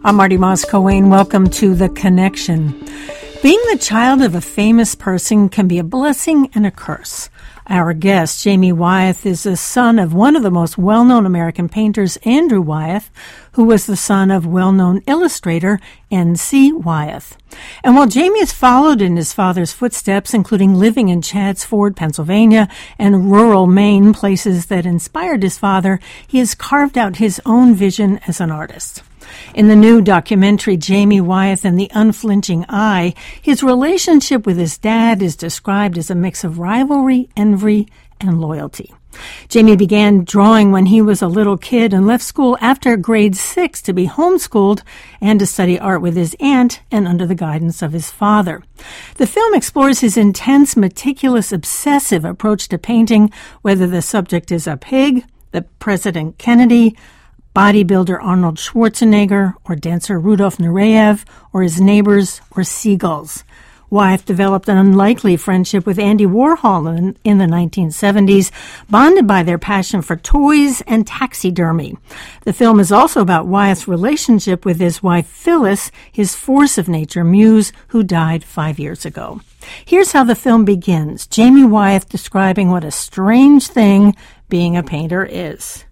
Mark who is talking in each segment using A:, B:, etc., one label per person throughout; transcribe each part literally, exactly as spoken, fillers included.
A: I'm Marty Moss-Coane. Welcome to The Connection. Being the child of a famous person can be a blessing and a curse. Our guest, Jamie Wyeth, is the son of one of the most well-known American painters, Andrew Wyeth, who was the son of well-known illustrator N C Wyeth. And while Jamie has followed in his father's footsteps, including living in Chadds Ford, Pennsylvania, and rural Maine, places that inspired his father, he has carved out his own vision as an artist. In the new documentary, Jamie Wyeth and the Unflinching Eye, his relationship with his dad is described as a mix of rivalry, envy, and loyalty. Jamie began drawing when he was a little kid and left school after grade six to be homeschooled and to study art with his aunt and under the guidance of his father. The film explores his intense, meticulous, obsessive approach to painting, whether the subject is a pig, the President Kennedy, bodybuilder Arnold Schwarzenegger, or dancer Rudolf Nureyev, or his neighbors, or seagulls. Wyeth developed an unlikely friendship with Andy Warhol in, in the nineteen seventies, bonded by their passion for toys and taxidermy. The film is also about Wyeth's relationship with his wife Phyllis, his force of nature muse, who died five years ago. Here's how the film begins. Jamie Wyeth describing what a strange thing being a painter is.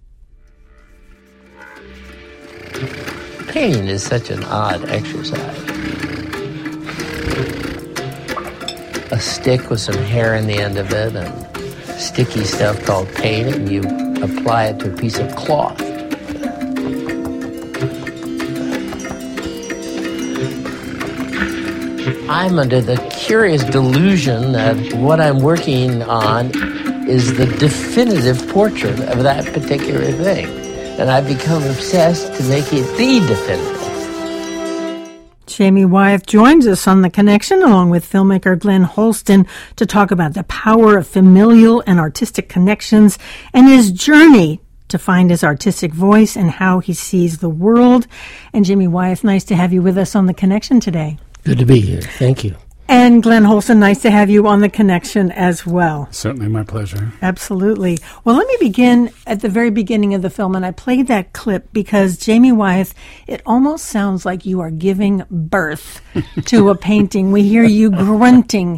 B: Painting is such an odd exercise. A stick with some hair in the end of it and sticky stuff called paint, and you apply it to a piece of cloth. I'm under the curious delusion that what I'm working on is the definitive portrait of that particular thing. And I've become obsessed to make it the definitive.
A: Jamie Wyeth joins us on The Connection along with filmmaker Glenn Holston to talk about the power of familial and artistic connections and his journey to find his artistic voice and how he sees the world. And Jamie Wyeth, nice to have you with us on The Connection today.
B: Good to be here. Thank you.
A: And Glenn Holston, nice to have you on The Connection as well.
C: Certainly my pleasure.
A: Absolutely. Well, let me begin at the very beginning of the film, and I played that clip because Jamie Wyeth, it almost sounds like you are giving birth to a painting. We hear you grunting.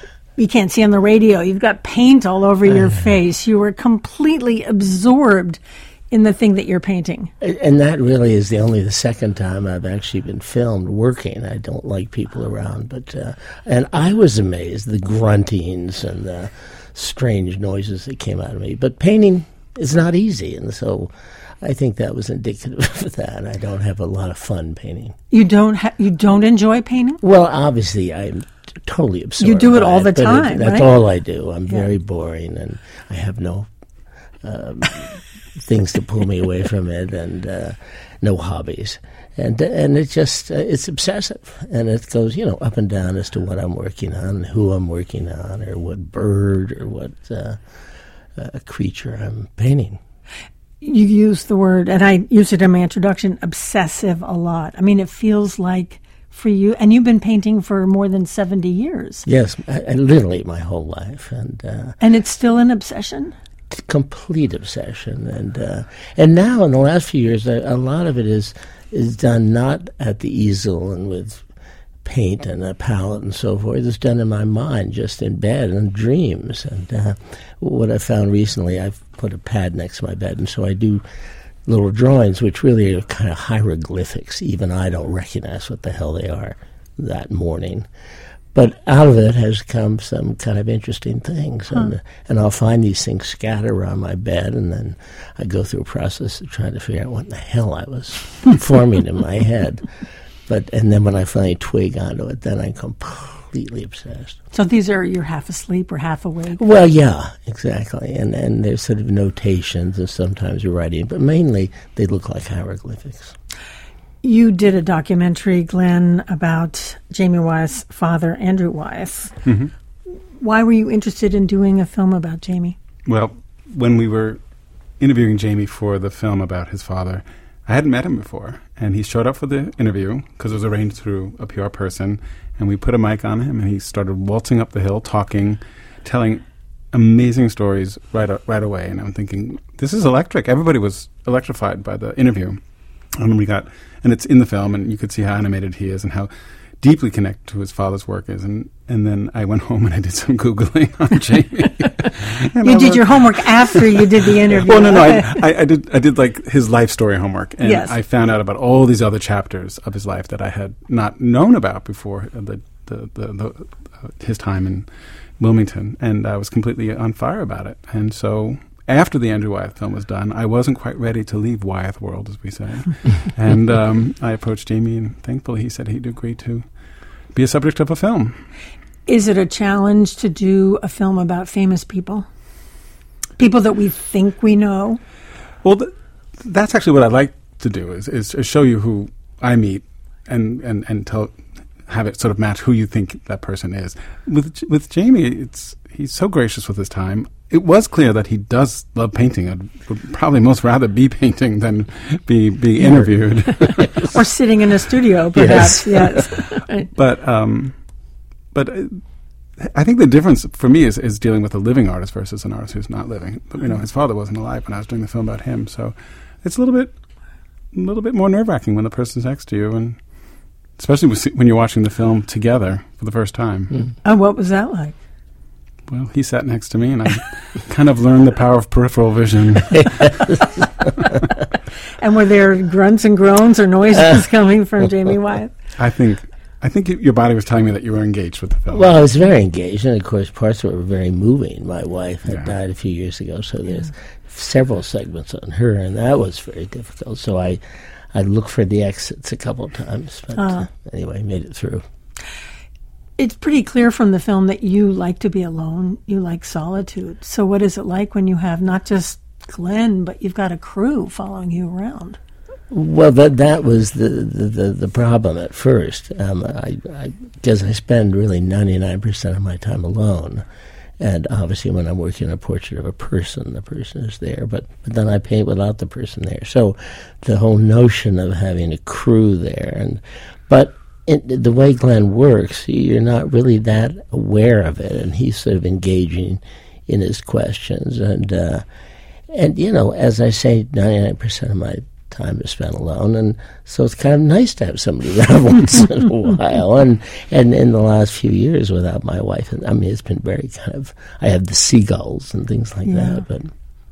A: We can't see on the radio. You've got paint all over your face. You are completely absorbed in the thing that you're painting.
B: And that really is the only the second time I've actually been filmed working. I don't like people around, but uh, and I was amazed, the gruntings and the strange noises that came out of me. But painting is not easy, and so I think that was indicative of that. I don't have a lot of fun painting.
A: You don't ha- you don't enjoy painting?
B: Well, obviously I'm totally absorbed.
A: You do it all
B: by
A: the
B: it,
A: time,
B: it, That's
A: right?
B: all I do. I'm
A: Yeah.
B: very boring, and I have no Um, things to pull me away from it, and uh, no hobbies, and and it just uh, it's obsessive, and it goes you know up and down as to what I'm working on, who I'm working on, or what bird or what uh, uh, creature I'm painting.
A: You use the word, and I use it in my introduction, obsessive a lot. I mean, it feels like for you, and you've been painting for more than seventy years.
B: Yes, I, I literally my whole life, and uh,
A: and it's still an obsession.
B: Complete obsession, and uh, and now in the last few years, a, a lot of it is is done not at the easel and with paint and a palette and so forth. It's done in my mind, just in bed and dreams. And uh, what I found recently, I've put a pad next to my bed, and so I do little drawings, which really are kind of hieroglyphics. Even I don't recognize what the hell they are that morning. But out of it has come some kind of interesting things, and huh. and I'll find these things scattered around my bed, and then I go through a process of trying to figure out what in the hell I was forming in my head. But and then when I finally twig onto it, then I'm completely obsessed.
A: So these are you're half asleep or half awake?
B: Well, yeah, exactly. And and there's sort of notations, and sometimes you're writing, but mainly they look like hieroglyphics.
A: You did a documentary, Glenn, about Jamie Wyeth's father, Andrew Wyeth.
C: Mm-hmm.
A: Why were you interested in doing a film about Jamie?
C: Well, when we were interviewing Jamie for the film about his father, I hadn't met him before, and he showed up for the interview because it was arranged through a P R person, and we put a mic on him, and he started waltzing up the hill, talking, telling amazing stories right right away. And I'm thinking, this is electric. Everybody was electrified by the interview. And we got, and it's in the film, and you could see how animated he is and how deeply connected to his father's work is. And, and then I went home and I did some Googling on Jamie.
A: You
C: I
A: did your homework after you did the interview.
C: Well, no, no, I, I, I did I did like his life story homework. And
A: yes.
C: I found out about all these other chapters of his life that I had not known about before the, the, the, the uh, his time in Wilmington. And I was completely on fire about it. And so after the Andrew Wyeth film was done, I wasn't quite ready to leave Wyeth World, as we say. And um, I approached Jamie, and thankfully he said he'd agree to be a subject of a film.
A: Is it a challenge to do a film about famous people? People that we think we know?
C: Well, th- that's actually what I'd like to do, is, is, is show you who I meet and, and, and tell, have it sort of match who you think that person is. With with Jamie, it's he's so gracious with his time. It was clear that he does love painting. I'd would probably most rather be painting than be be interviewed.
A: Or sitting in a studio, perhaps, yes. yes.
C: But um, but uh, I think the difference for me is, is dealing with a living artist versus an artist who's not living. But, you know, his father wasn't alive when I was doing the film about him, so it's a little bit a little bit more nerve-wracking when the person's next to you, and especially when you're watching the film together for the first time.
A: Mm. Oh, what was that like?
C: Well, he sat next to me, and I kind of learned the power of peripheral vision.
A: And were there grunts and groans or noises coming from Jamie Wyeth?
C: I think I think your body was telling me that you were engaged with the film.
B: Well, I was very engaged, and of course, parts of it were very moving. My wife had
C: yeah.
B: died a few years ago, so there's yeah. several segments on her, and that was very difficult. So I, I looked for the exits a couple of times, but uh, anyway, made it through.
A: It's pretty clear from the film that you like to be alone. You like solitude. So what is it like when you have not just Glenn, but you've got a crew following you around?
B: Well, that that was the the, the, the problem at first. Um, I, I guess I spend really ninety-nine percent of my time alone. And obviously when I'm working on a portrait of a person, the person is there. But, but then I paint without the person there. So the whole notion of having a crew there. and But... It, the way Glenn works, you're not really that aware of it, and he's sort of engaging in his questions. And, uh, and you know, as I say, ninety-nine percent of my time is spent alone, and so it's kind of nice to have somebody around once in a while. And, and in the last few years without my wife, I mean, it's been very kind of, I have the seagulls and things like
A: yeah.
B: that. But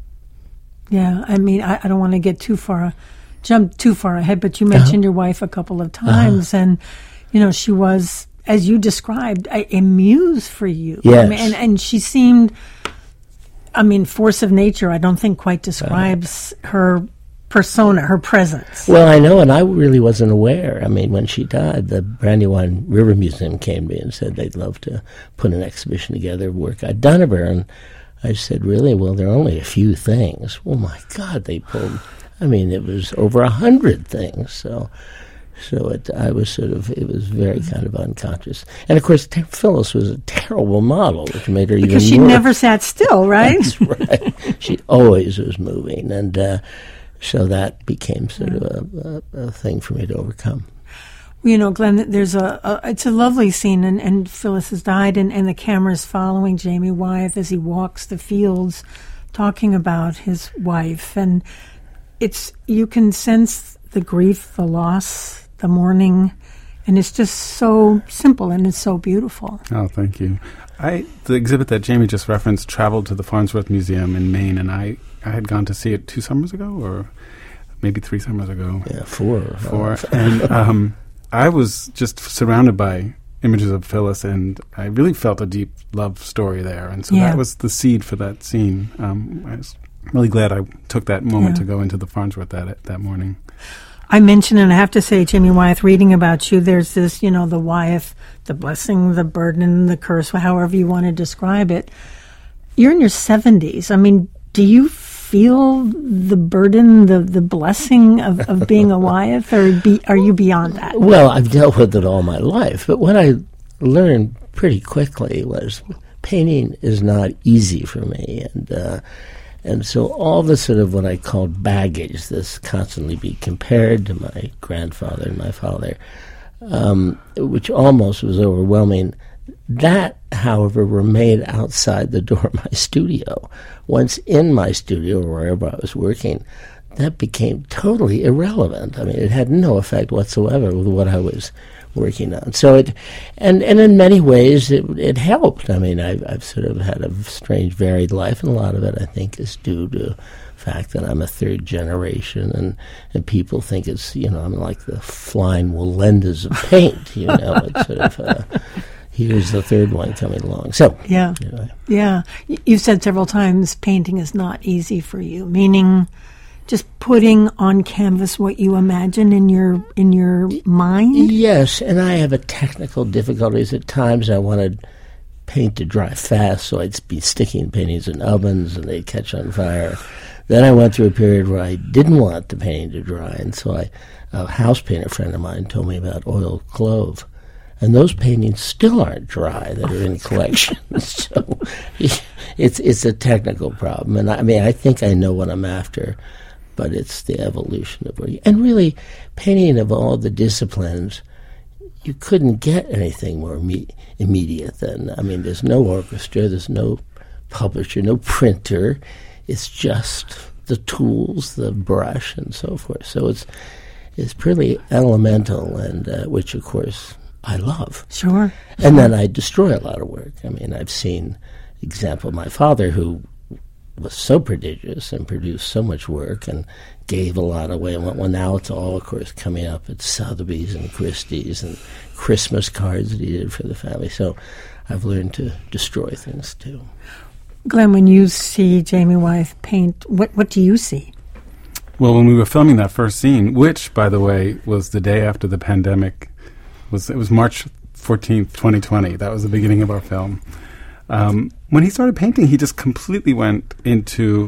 A: Yeah, I mean, I, I don't want to get too far jump too far ahead, but you mentioned uh-huh. your wife a couple of times, uh-huh. and, you know, she was, as you described, a, a muse for you.
B: Yes.
A: I mean, and, and she seemed, I mean, force of nature, I don't think quite describes uh-huh. her persona, her presence.
B: Well, I know, and I really wasn't aware. I mean, when she died, the Brandywine River Museum came to me and said they'd love to put an exhibition together of work I'd done of her, and I said, really? Well, there are only a few things. Oh, my God, they pulled... I mean, it was over a hundred things, so so it, I was sort of, it was very kind of unconscious. And, of course, T- Phyllis was a terrible model, which made her
A: because
B: even more...
A: Because she never sat still, right?
B: That's right. She always was moving, and uh, so that became sort of a, a, a thing for me to overcome.
A: You know, Glenn, there's a, a it's a lovely scene, and, and Phyllis has died, and, and the camera's following Jamie Wyeth as he walks the fields talking about his wife, and it's, you can sense the grief, the loss, the mourning, and it's just so simple and it's so beautiful.
C: Oh, thank you. I the exhibit that Jamie just referenced traveled to the Farnsworth Museum in Maine, and I, I had gone to see it two summers ago, or maybe three summers ago.
B: Yeah, four.
C: Four. And um, I was just surrounded by images of Phyllis, and I really felt a deep love story there. And so
A: yeah.
C: that was the seed for that scene. Um, I was really glad I took that moment
A: yeah.
C: to go into the Farnsworth that that morning.
A: I mentioned, and I have to say, Jamie Wyeth, reading about you, there's this, you know, the Wyeth, the blessing, the burden, the curse, however you want to describe it. You're in your seventies. I mean, do you feel the burden, the, the blessing of, of being a Wyeth, or be, are you beyond that?
B: Well, I've dealt with it all my life, but what I learned pretty quickly was painting is not easy for me, and uh, and so all the sort of what I called baggage, this constantly be compared to my grandfather and my father, um, which almost was overwhelming. That, however, remained outside the door of my studio. Once in my studio, or wherever I was working, that became totally irrelevant. I mean, it had no effect whatsoever with what I was working on. So it, and and in many ways, it it helped. I mean, I've I've sort of had a strange, varied life, and a lot of it, I think, is due to the fact that I'm a third generation, and and people think it's, you know, I'm like the flying Wallendas of paint. You know, it's sort of. Uh, Here's the third one coming along. So
A: yeah,
B: anyway.
A: yeah. You've said several times painting is not easy for you, meaning just putting on canvas what you imagine in your in your mind.
B: Yes, and I have a technical difficulties at times. I wanted paint to dry fast, so I'd be sticking paintings in ovens and they'd catch on fire. Then I went through a period where I didn't want the painting to dry, and so I, a house painter friend of mine told me about oil clove. And those paintings still aren't dry that are in collections. So it's it's a technical problem. And I, I mean, I think I know what I'm after, but it's the evolution of it. And really, painting of all the disciplines, you couldn't get anything more me- immediate than, I mean, there's no orchestra, there's no publisher, no printer. It's just the tools, the brush, and so forth. So it's, it's pretty elemental, and uh, which, of course, I love.
A: Sure.
B: And then I destroy a lot of work. I mean, I've seen, example, my father, who was so prodigious and produced so much work and gave a lot away. Well, now it's all, of course, coming up at Sotheby's and Christie's and Christmas cards that he did for the family. So I've learned to destroy things, too.
A: Glenn, when you see Jamie Wyeth paint, what, what do you see?
C: Well, when we were filming that first scene, which, by the way, was the day after the pandemic, was it was March fourteenth, twenty twenty. That was the beginning of our film. Um, when he started painting, he just completely went into,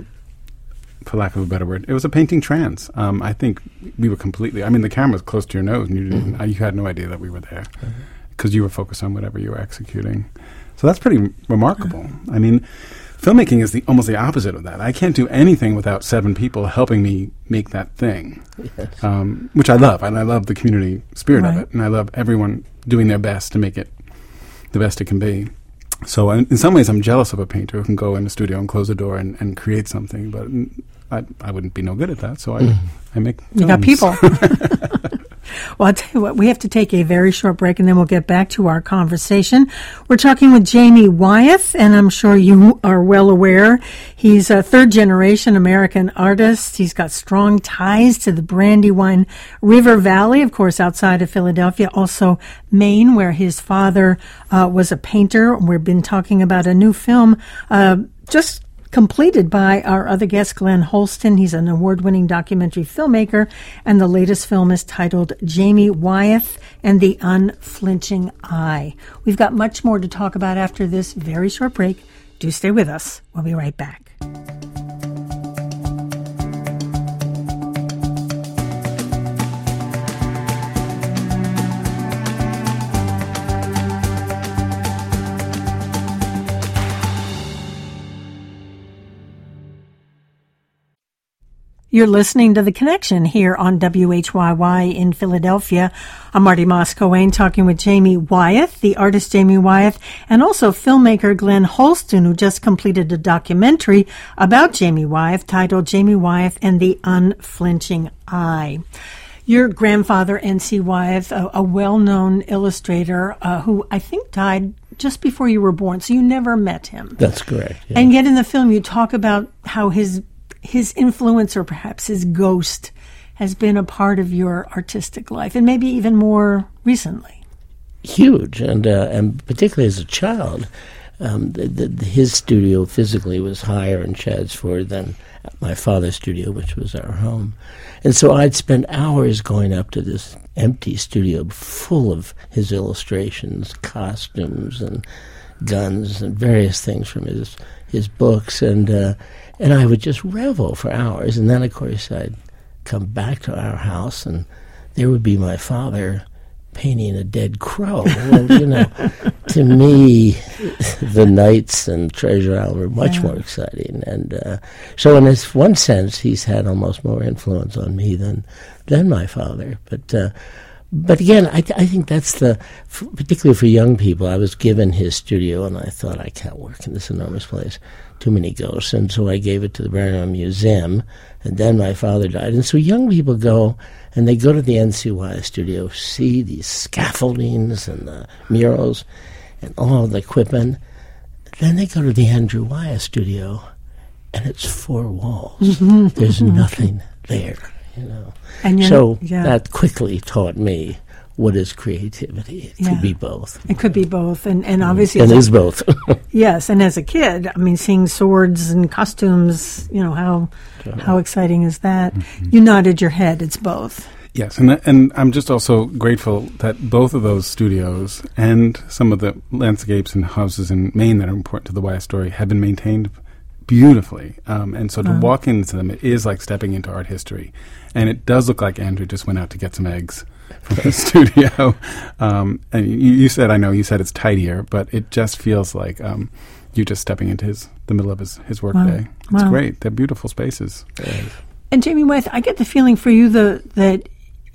C: for lack of a better word, it was a painting trance. Um, I think we were completely, I mean, the camera was close to your nose, and you, didn't, mm-hmm. you had no idea that we were there because mm-hmm. you were focused on whatever you were executing. So that's pretty m- remarkable. Mm-hmm. I mean, filmmaking is the almost the opposite of that. I can't do anything without seven people helping me make that thing, yes. um, which I love. And I love the community spirit right. of it. And I love everyone doing their best to make it the best it can be. So in, in some ways, I'm jealous of a painter who can go in the studio and close the door and, and create something. But I, I wouldn't be no good at that. So I, mm. I make films.
A: You got people. Well, I'll tell you what, we have to take a very short break, and then we'll get back to our conversation. We're talking with Jamie Wyeth, and I'm sure you are well aware. He's a third-generation American artist. He's got strong ties to the Brandywine River Valley, of course, outside of Philadelphia, also Maine, where his father uh, was a painter. We've been talking about a new film uh, just completed by our other guest, Glenn Holston. He's an award-winning documentary filmmaker, and the latest film is titled Jamie Wyeth and the Unflinching Eye. We've got much more to talk about after this very short break. Do stay with us. We'll be right back. You're listening to The Connection here on W H Y Y in Philadelphia. I'm Marty Moss-Coane talking with Jamie Wyeth, the artist Jamie Wyeth, and also filmmaker Glenn Holston, who just completed a documentary about Jamie Wyeth titled Jamie Wyeth and the Unflinching Eye. Your grandfather, N C Wyeth, a, a well-known illustrator uh, who I think died just before you were born, so you never met him.
B: That's correct. Yeah.
A: And yet in the film you talk about how his his influence, or perhaps his ghost, has been a part of your artistic life, and maybe even more recently.
B: Huge, and uh, and particularly as a child, um, the, the, his studio physically was higher in Chadds Ford than my father's studio, which was our home. And so I'd spend hours going up to this empty studio full of his illustrations, costumes, and guns, and various things from his his books, and uh, and I would just revel for hours. And then, of course, I'd come back to our house, and there would be my father painting a dead crow. Well, you know, to me, the Knights and Treasure Island were much yeah. more exciting. And uh, so in this one sense, he's had almost more influence on me than than my father. But uh, but again, I, th- I think that's the, f- particularly for young people, I was given his studio, and I thought, I can't work in this enormous place. too many ghosts, and so I gave it to the Birmingham Museum, and then my father died. And so young people go, and they go to the N C Y studio, see these scaffoldings and the murals and all the equipment. Then they go to the Andrew Wyeth studio, and it's four walls. Mm-hmm. There's mm-hmm. nothing there, you know.
A: And
B: so
A: yeah.
B: that quickly taught me what is creativity. It yeah. could be both.
A: It could be both, and, and obviously...
B: It is both.
A: Yes, and as a kid, I mean, seeing swords and costumes, you know, how uh-huh. how exciting is that? Mm-hmm. You nodded your head, it's both.
C: Yes, and and I'm just also grateful that both of those studios and some of the landscapes and houses in Maine that are important to the Wyeth story have been maintained beautifully. Um, and so to uh-huh. walk into them, it is like stepping into art history. And it does look like Andrew just went out to get some eggs from the studio. Um, and you, you said, I know, you said it's tidier, but it just feels like um, you just stepping into his the middle of his, his work
A: wow.
C: day. It's
A: wow.
C: great. They're beautiful spaces.
B: Right.
A: And Jamie Wyeth, I get the feeling for you the, that,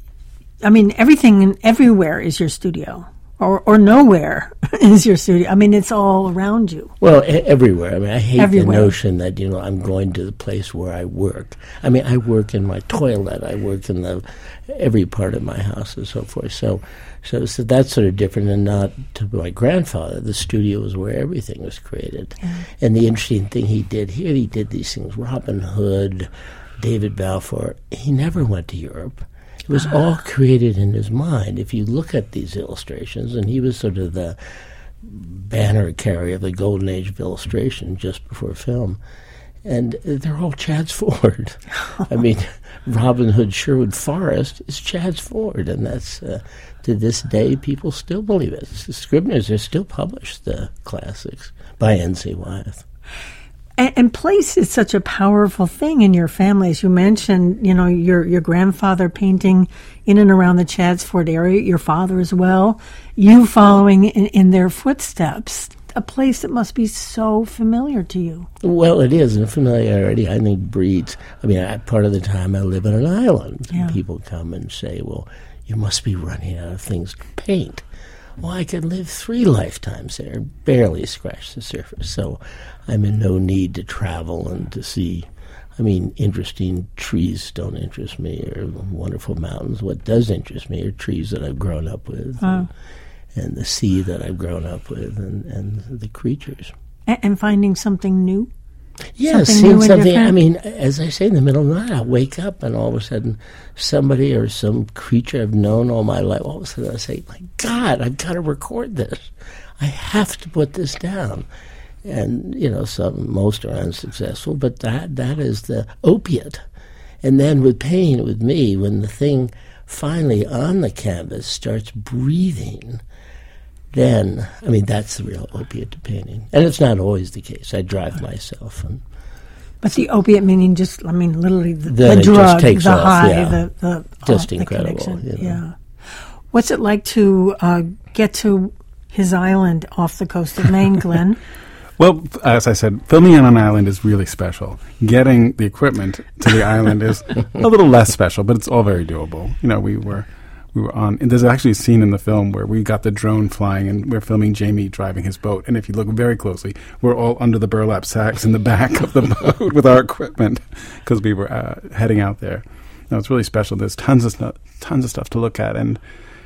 A: I mean, everything and everywhere is your studio. Or, or nowhere is your studio. I mean, it's all around you.
B: Well, e- everywhere. I mean, I hate
A: everywhere.
B: the notion that, you know, I'm going to the place where I work. I mean, I work in my toilet. I work in the every part of my house and so forth. So, so, so that's sort of different, and not to my grandfather. The studio was where everything was created. Yeah. And the interesting thing he did here, he did these things. Robin Hood, David Balfour. He never went to Europe. It was all created in his mind. If you look at these illustrations, and he was sort of the banner carrier of the golden age of illustration just before film, and they're all Chad's Ford. I mean, Robin Hood Sherwood Forest is Chad's Ford, and that's, uh, to this day, people still believe it. The Scribners are still published the classics by N C Wyeth.
A: And, and place is such a powerful thing in your family. As you mentioned, you know, your your grandfather painting in and around the Chad's Ford area, your father as well, you following in, in their footsteps, a place that must be so familiar to you.
B: Well, it is, and familiarity, I think, breeds. I mean, I, part of the time I live on an island,
A: yeah.
B: and people come and say, well, you must be running out of things to paint. Well, I could live three lifetimes there and barely scratch the surface. So I'm in no need to travel and to see. I mean, interesting trees don't interest me, or wonderful mountains. What does interest me are trees that I've grown up with,
A: oh.
B: and, and the sea that I've grown up with, and, and the creatures.
A: And, and finding something new?
B: Yeah,
A: something
B: seeing
A: new
B: something. I mean, as I say, in the middle of the night, I'll wake up and all of a sudden somebody or some creature I've known all my life, all of a sudden I say, my God, I've got to record this. I have to put this down. And, you know, some, most are unsuccessful, but that that is the opiate. And then with pain, with me, when the thing finally on the canvas starts breathing, then, I mean, that's the real opiate to painting. And it's not always the case. I drive myself. And
A: but the opiate meaning just, I mean, literally the,
B: then
A: the
B: it
A: drug,
B: just takes
A: the
B: off,
A: high,
B: yeah.
A: the, the
B: just
A: oh,
B: incredible.
A: The connection.
B: You know.
A: Yeah. What's it like to uh, get to his island off the coast of Maine, Glenn?
C: Well, as I said, filming on an island is really special. Getting the equipment to the island is a little less special, but it's all very doable. You know, we were we were on, and there's actually a scene in the film where we got the drone flying, and we're filming Jamie driving his boat. And if you look very closely, we're all under the burlap sacks in the back of the boat with our equipment because we were uh, heading out there. No, it's really special. There's tons of stuff, tons of stuff to look at, and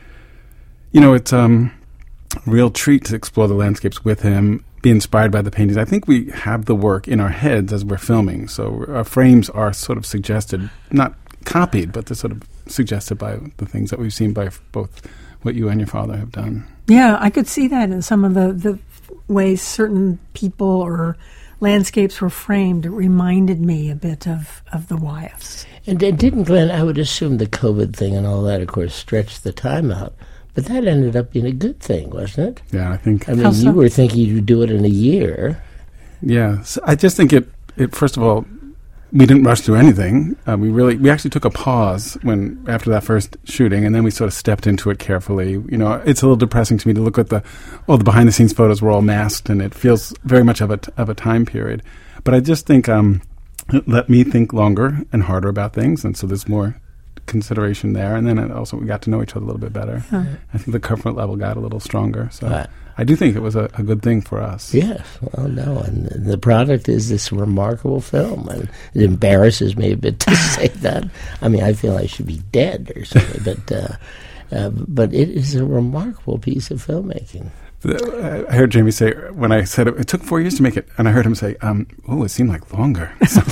C: you know, it's um, a real treat to explore the landscapes with him. Be inspired by the paintings. I think we have the work in our heads as we're filming, so our frames are sort of suggested, not copied, but they're sort of suggested by the things that we've seen by f- both what you and your father have done.
A: Yeah, I could see that in some of the, the ways certain people or landscapes were framed. It reminded me a bit of, of the Wyeths.
B: And uh, didn't, Glenn, I would assume the COVID thing and all that, of course, stretched the time out. But that ended up being a good thing, wasn't it?
C: Yeah, I think.
B: I mean,
A: How so?
B: You were thinking you'd do it in a year.
C: Yeah, so I just think it, it. First of all, we didn't rush through anything. Uh, we really, we actually took a pause when after that first shooting, and then we sort of stepped into it carefully. You know, it's a little depressing to me to look at the, all the behind the scenes photos were all masked, and it feels very much of a t- of a time period. But I just think um, it let me think longer and harder about things, and so there's more consideration there, and then it also we got to know each other a little bit better.
A: Huh.
C: I think the comfort level got a little stronger. So
B: Right.
C: I do think it was a, a good thing for us.
B: Yes, well, no, and the product is this remarkable film, and it embarrasses me a bit to say that. I mean, I feel I should be dead or something, but uh, uh, but it is a remarkable piece of filmmaking.
C: I heard Jamie say, when I said it, it took four years to make it, and I heard him say, um, oh, it seemed like longer.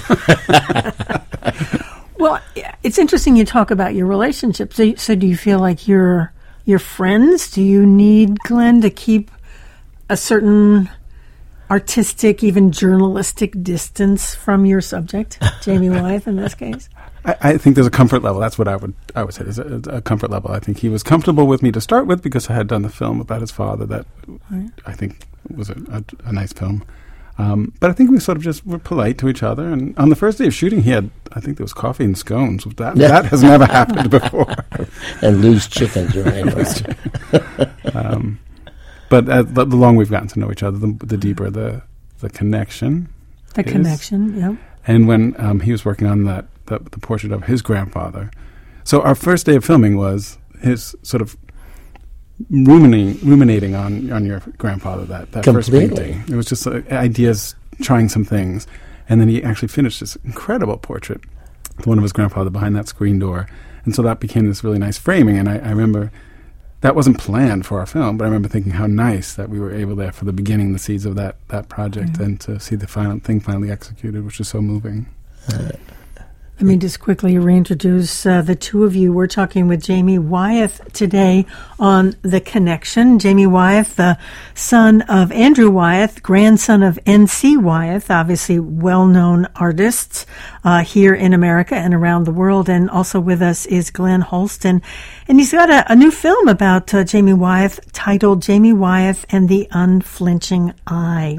A: Well, it's interesting you talk about your relationship. So, so do you feel like you're, you're friends? Do you need Glenn to keep a certain artistic, even journalistic distance from your subject, Jamie Wyeth in this case?
C: I, I think there's a comfort level. That's what I would I would say. There's a, a comfort level. I think he was comfortable with me to start with because I had done the film about his father that right. I think was a, a, a nice film. Um, but I think we sort of just were polite to each other. And on the first day of shooting, he had, I think there was coffee and scones. That that has never happened before.
B: And loose chickens right around.
C: um, But uh, the, the longer we've gotten to know each other, the, the deeper the the connection.
A: The
C: is.
A: connection, yeah.
C: And when um, he was working on that, the, the portrait of his grandfather, so our first day of filming was his sort of ruminating, ruminating on, on your grandfather. That that first painting, it was just uh, ideas, trying some things, and then he actually finished this incredible portrait, the one of his grandfather behind that screen door, and so that became this really nice framing. And I, I remember. That wasn't planned for our film, but I remember thinking how nice that we were able there for the beginning, the seeds of that, that project, mm-hmm. and to see the final thing finally executed, which is so moving.
B: Uh,
A: Let me just quickly reintroduce uh, the two of you. We're talking with Jamie Wyeth today on The Connection. Jamie Wyeth, the son of Andrew Wyeth, grandson of N C Wyeth, obviously well-known artists uh, here in America and around the world. And also with us is Glenn Holston. And he's got a, a new film about uh, Jamie Wyeth titled Jamie Wyeth and the Unflinching Eye.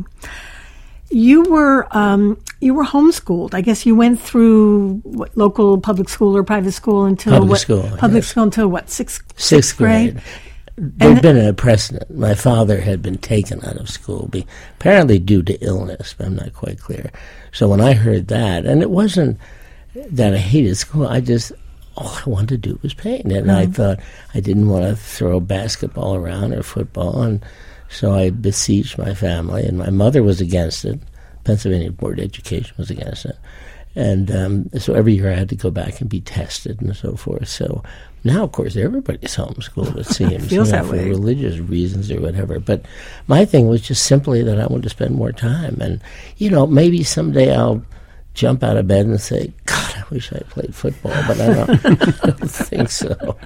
A: You were um, you were homeschooled. I guess you went through what, local public school or private school until
B: public
A: what?
B: School,
A: public
B: yes.
A: school until what? Sixth,
B: Sixth,
A: sixth grade.
B: grade. There'd been a precedent. My father had been taken out of school, be, apparently due to illness, but I'm not quite clear. So when I heard that, and it wasn't that I hated school, I just all I wanted to do was paint, and mm-hmm. I thought I didn't want to throw basketball around or football, and so I beseeched my family, and my mother was against it. Pennsylvania Board of Education was against it. And um, so every year I had to go back and be tested and so forth. So now, of course, everybody's homeschooled, it seems.
A: Feels
B: you know,
A: that
B: for
A: way.
B: religious reasons or whatever. But my thing was just simply that I wanted to spend more time. And, you know, maybe someday I'll jump out of bed and say, God, I wish I played football. But I don't, I don't think so.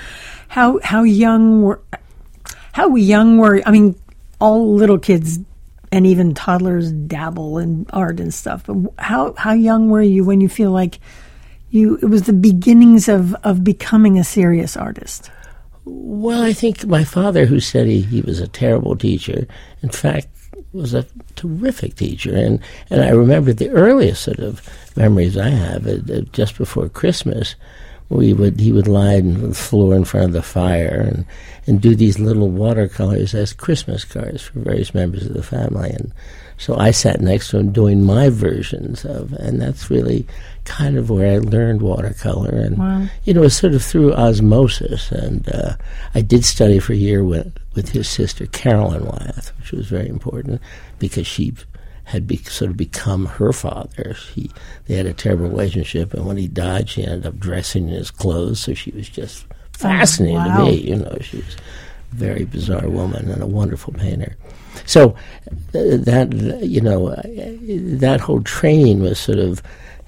A: How how young were how young were I mean, all little kids and even toddlers dabble in art and stuff. But how how young were you when you feel like you it was the beginnings of, of becoming a serious artist?
B: Well, I think my father, who said he, he was a terrible teacher, in fact, was a terrific teacher. And, and I remember the earliest sort of memories I have, uh, uh, just before Christmas, we would he would lie on the floor in front of the fire and, and do these little watercolors as Christmas cards for various members of the family. And so I sat next to him doing my versions of, and that's really kind of where I learned watercolor. And,
A: wow.
B: you know, it was sort of through osmosis. And uh, I did study for a year with, with his sister, Carolyn Wyeth, which was very important because she had be, sort of become her father. She, they had a terrible relationship, and when he died, she ended up dressing in his clothes, so she was just fascinating
A: oh, wow.
B: to me. You know, she was a very bizarre woman and a wonderful painter. So uh, that, you know, uh, that whole training was sort of,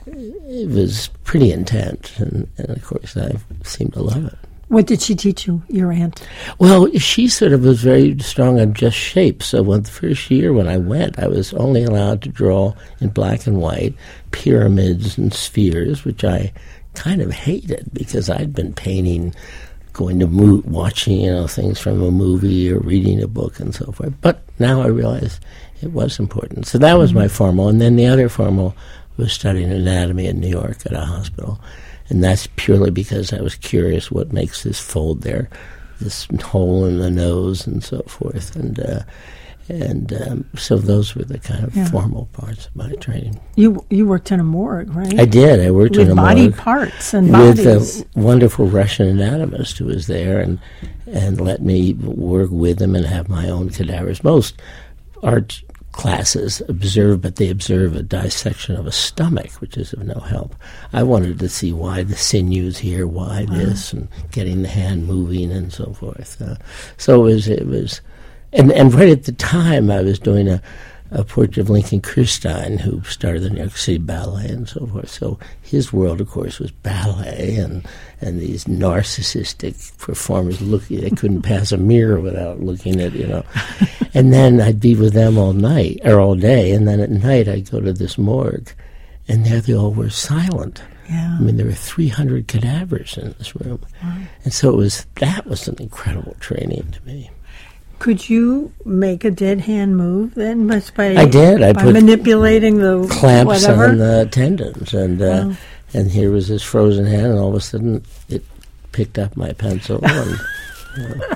B: it was pretty intense, and, and of course I seemed to love it.
A: What did she teach you, your aunt?
B: Well, she sort of was very strong on just shape. So when the first year when I went, I was only allowed to draw in black and white pyramids and spheres, which I kind of hated because I'd been painting, going to mo- watching, you know, things from a movie or reading a book and so forth. But now I realize it was important. So that was mm-hmm. my formal. And then the other formal was studying anatomy in New York at a hospital. And that's purely because I was curious what makes this fold there, this hole in the nose and so forth. And uh, And um, so those were the kind of
A: Yeah.
B: formal parts of my training.
A: You you worked in a morgue, right?
B: I did. I worked
A: With
B: in a
A: body
B: morgue
A: parts and
B: with
A: bodies.
B: a wonderful Russian anatomist who was there and and let me work with him and have my own cadavers. Most art classes observe, but they observe a dissection of a stomach, which is of no help. I wanted to see why the sinews here, why
A: Wow.
B: this, and getting the hand moving and so forth. Uh, so it was, it was, and and right at the time I was doing a, a portrait of Lincoln Kirstein, who started the New York City Ballet and so forth. So his world, of course, was ballet and and these narcissistic performers looking, they couldn't pass a mirror without looking at, you know. And then I'd be with them all night, or all day, and then at night I'd go to this morgue, and there they all were silent.
A: Yeah.
B: I mean, there were three hundred cadavers in this room.
A: Wow.
B: And so it was, that was an incredible training to me.
A: Could you make a dead hand move then? By, by,
B: I did. I
A: by
B: put
A: manipulating the
B: clamps
A: whatever?
B: on the tendons, and uh,
A: Wow.
B: and here was this frozen hand, and all of a sudden it picked up my pencil. And, you know.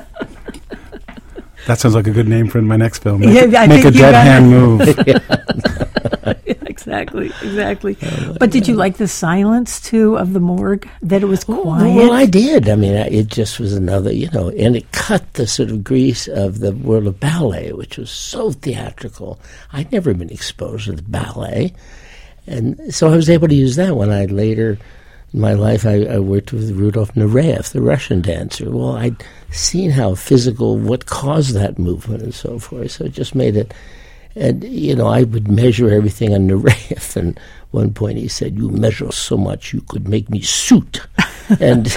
C: That sounds like a good name for my next film.
A: Yeah,
C: Make,
A: I
C: make a
A: think you
C: dead
A: got it.
C: hand move.
A: Exactly, exactly. But did you like the silence, too, of the morgue? That it was quiet?
B: Well, I did. I mean, I, it just was another, you know, and it cut the sort of grease of the world of ballet, which was so theatrical. I'd never been exposed to the ballet. And so I was able to use that when I later in my life, I, I worked with Rudolf Nureyev, the Russian dancer. Well, I'd seen how physical, what caused that movement and so forth. So it just made it, and, you know, I would measure everything on Nureyev. And one point he said, "You measure so much, you could make me suit." and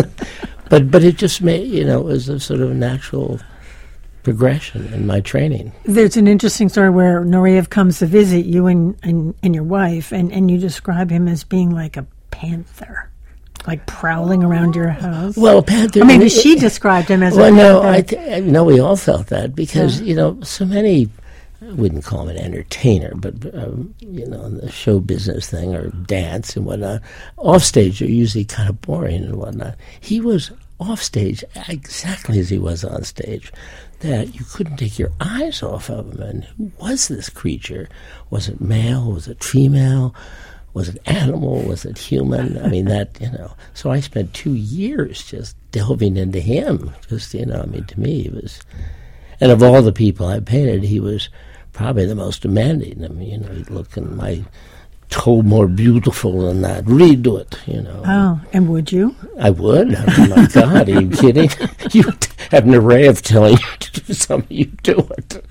B: But but it just made, you know, it was a sort of natural progression in my training.
A: There's an interesting story where Nureyev comes to visit you and, and, and your wife, and, and you describe him as being like a panther, like prowling around your house.
B: Well, Panther...
A: Or maybe she described him as
B: well,
A: a
B: no,
A: panther.
B: I, th- I know we all felt that because,
A: Yeah.
B: you know, so many... I wouldn't call him an entertainer, but, um, you know, in the show business thing or dance and whatnot, off stage are usually kind of boring and whatnot. He was off stage exactly as he was on stage, that you couldn't take your eyes off of him. And who was this creature? Was it male? Was it female? Was it animal? Was it human? I mean, that, you know. So I spent two years just delving into him. Just, you know, I mean, to me, he was... And of all the people I painted, he was probably the most demanding. I mean, you know, he'd look and my toe more beautiful than that. Redo it, you know.
A: Oh, and would you?
B: I would. I mean, my God, are you kidding? You have Nureyev telling you to do something, you do it.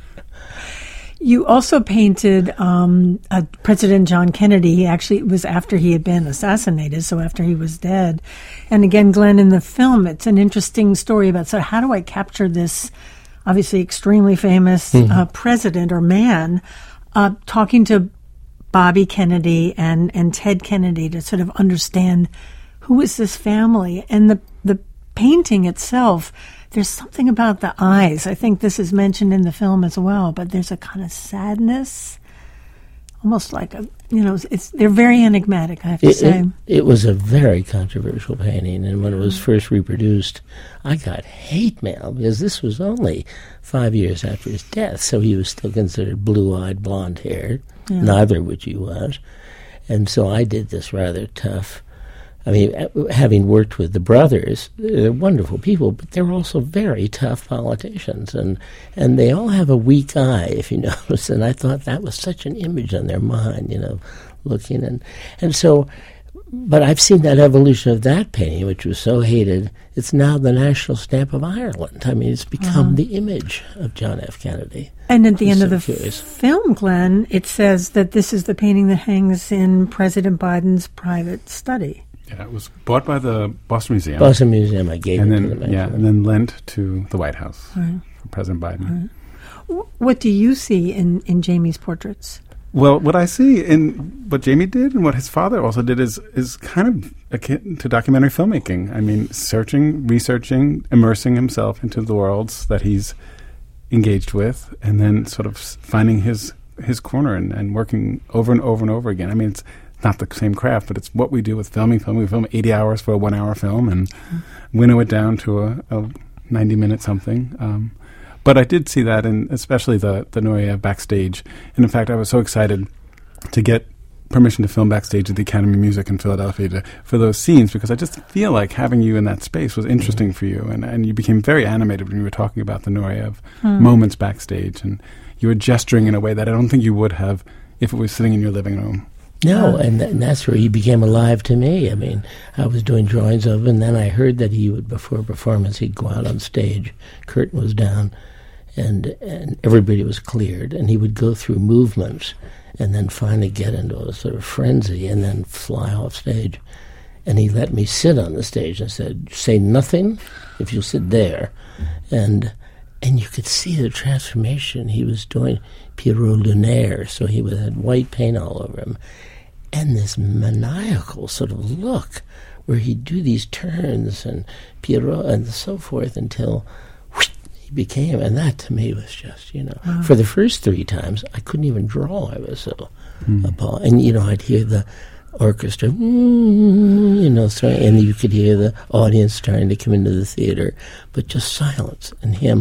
A: You also painted um, uh, President John Kennedy. He actually, it was after he had been assassinated, so after he was dead. And again, Glenn, in the film, it's an interesting story about, so how do I capture this obviously extremely famous
B: Mm-hmm.
A: uh, president or man uh, talking to Bobby Kennedy and, and Ted Kennedy to sort of understand who is this family. And the, the painting itself, there's something about the eyes. I think this is mentioned in the film as well, but there's a kind of sadness, almost like a, you know, it's they're very enigmatic, I have to
B: It,
A: say.
B: it, it was a very controversial painting, and when it was first reproduced, I got hate mail because this was only five years after his death, so he was still considered blue-eyed, blonde-haired,
A: Yeah.
B: neither of which he was. And so I did this rather tough. I mean, having worked with the brothers, they're wonderful people, but they're also very tough politicians, and and they all have a weak eye, if you notice. And I thought that was such an image on their mind, you know, looking and and so. But I've seen that evolution of that painting, which was so hated. It's now the national stamp of Ireland. I mean, it's become
A: Uh-huh.
B: the image of John F. Kennedy.
A: And at the
B: I'm
A: end
B: so
A: of the
B: curious.
A: f- film, Glenn, it says that this is the painting that hangs in President Biden's private study.
C: Yeah, it was bought by the Boston Museum.
B: Boston Museum, I gave
C: and
B: it
C: then
B: to them.
C: yeah,
B: actually.
C: and then lent to the White House
A: Right.
C: for President Biden.
A: Wh- What do you see in, in Jamie's portraits?
C: Well, what I see in what Jamie did and what his father also did is is kind of akin to documentary filmmaking. I mean, searching, researching, immersing himself into the worlds that he's engaged with, and then sort of s- finding his his corner and, and working over and over and over again. I mean, it's not the same craft, but it's what we do with filming. Filming, we film eighty hours for a one-hour film and winnow it down to a, a ninety-minute something. Um, But I did see that, in especially the, the Nureyev backstage. And in fact, I was so excited to get permission to film backstage at the Academy of Music in Philadelphia to, for those scenes, because I just feel like having you in that space was interesting for you, and, and you became very animated when you were talking about the Nureyev hmm. moments backstage, and you were gesturing in a way that I don't think you would have if it was sitting in your living room.
B: No, and, th- and that's where he became alive to me. I mean, I was doing drawings of him, and then I heard that he would, before a performance, he'd go out on stage, curtain was down, and and everybody was cleared, and he would go through movements and then finally get into a sort of frenzy and then fly off stage. And he let me sit on the stage and said, say nothing if you'll sit there. And and you could see the transformation. He was doing Pierrot Lunaire, so he had white paint all over him. And this maniacal sort of look where he'd do these turns and Pierrot and so forth until he became, and that to me was just, you know, wow. For the first three times, I couldn't even draw. I was so mm. appalled. And, you know, I'd hear the orchestra, mm, you know, starting, and you could hear the audience starting to come into the theater, but just silence, and him,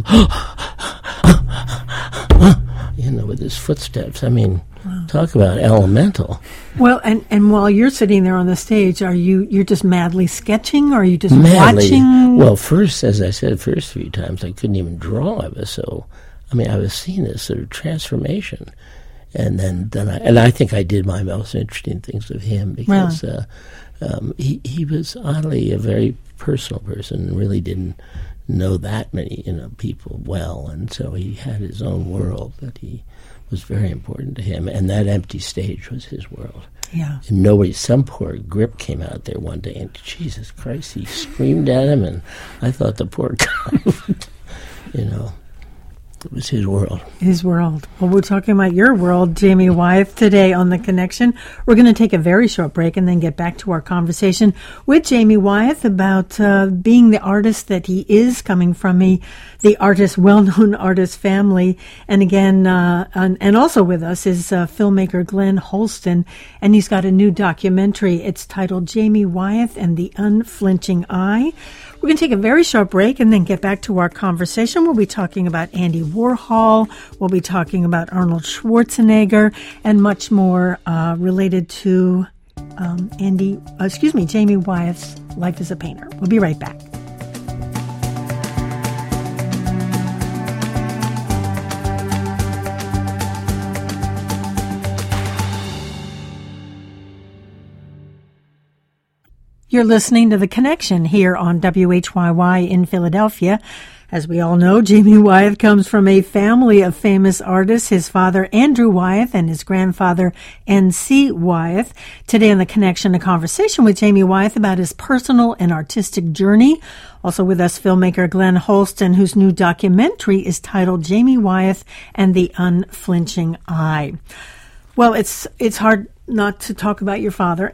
B: you know, with his footsteps. I mean, wow. Talk about elemental.
A: Well, and, and while you're sitting there on the stage, are you you're just madly sketching, or are you just
B: madly,
A: watching?
B: Well, first, as I said, first three times I couldn't even draw. I was so, I mean, I was seeing this sort of transformation, and then then I and I think I did my most interesting things of him because really? uh, um, he he was oddly a very personal person and really didn't know that many you know people well, and so he had his own world that he. Was very important to him, and that empty stage was his world.
A: Yeah.
B: And nobody, some poor grip came out there one day, and Jesus Christ, he screamed at him, and I thought the poor guy, would, you know, it was his world.
A: His world. Well, we're talking about your world, Jamie Wyeth, today on The Connection. We're going to take a very short break and then get back to our conversation with Jamie Wyeth about uh, being the artist that he is, coming from a, the artist, well-known artist family. And again, uh, and, and also with us is uh, filmmaker Glenn Holston, and he's got a new documentary. It's titled Jamie Wyeth and the Unflinching Eye. We're going to take a very short break and then get back to our conversation. We'll be talking about Andy Warhol. We'll be talking about Arnold Schwarzenegger and much more uh, related to um, Andy, uh, excuse me, Jamie Wyeth's life as a painter. We'll be right back. You're listening to The Connection here on W H Y Y in Philadelphia. As we all know, Jamie Wyeth comes from a family of famous artists. His father, Andrew Wyeth, and his grandfather, N C Wyeth. Today on The Connection, a conversation with Jamie Wyeth about his personal and artistic journey. Also with us, filmmaker Glenn Holston, whose new documentary is titled Jamie Wyeth and the Unflinching Eye. Well, it's it's hard not to talk about your father,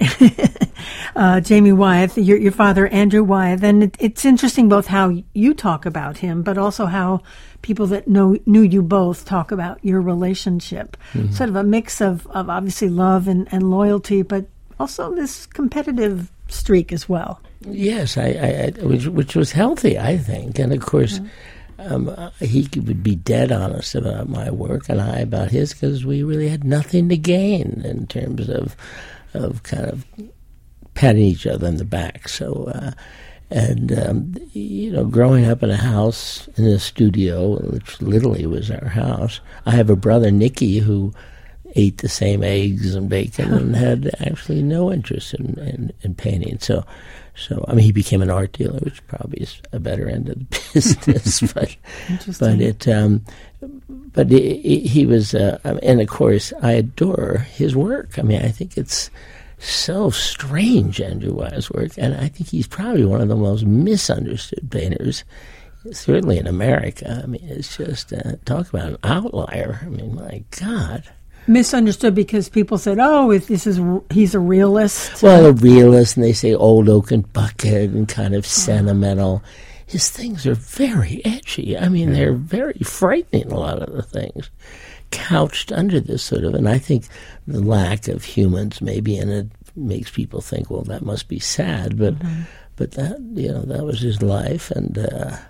A: uh, Jamie Wyeth, your, your father, Andrew Wyeth. And it, it's interesting both how you talk about him, but also how people that know knew you both talk about your relationship. Mm-hmm. Sort of a mix of, of obviously love and, and loyalty, but also this competitive streak as well.
B: Yes, I, I, I which, which was healthy, I think. And of course, mm-hmm. Um, he would be dead honest about my work and I about his, because we really had nothing to gain in terms of of kind of patting each other on the back. So, uh, and um, you know, growing up in a house in a studio, which literally was our house. I have a brother, Nicky, who ate the same eggs and bacon and had actually no interest in, in, in painting. So. So, I mean, he became an art dealer, which probably is a better end of the business. but, but it, um, but it, it, he was, uh, and of course, I adore his work. I mean, I think it's so strange, Andrew Wyeth's work, and I think he's probably one of the most misunderstood painters, certainly in America. I mean, it's just uh, talk about an outlier. I mean, my God.
A: Misunderstood because people said, "Oh, if this is he's a realist."
B: Well, a realist, and they say old oaken bucket and kind of sentimental. His things are very edgy. I mean, they're very frightening. A lot of the things couched under this sort of, and I think the lack of humans maybe in it makes people think, well, that must be sad. But mm-hmm. but that you know that was his life, and uh,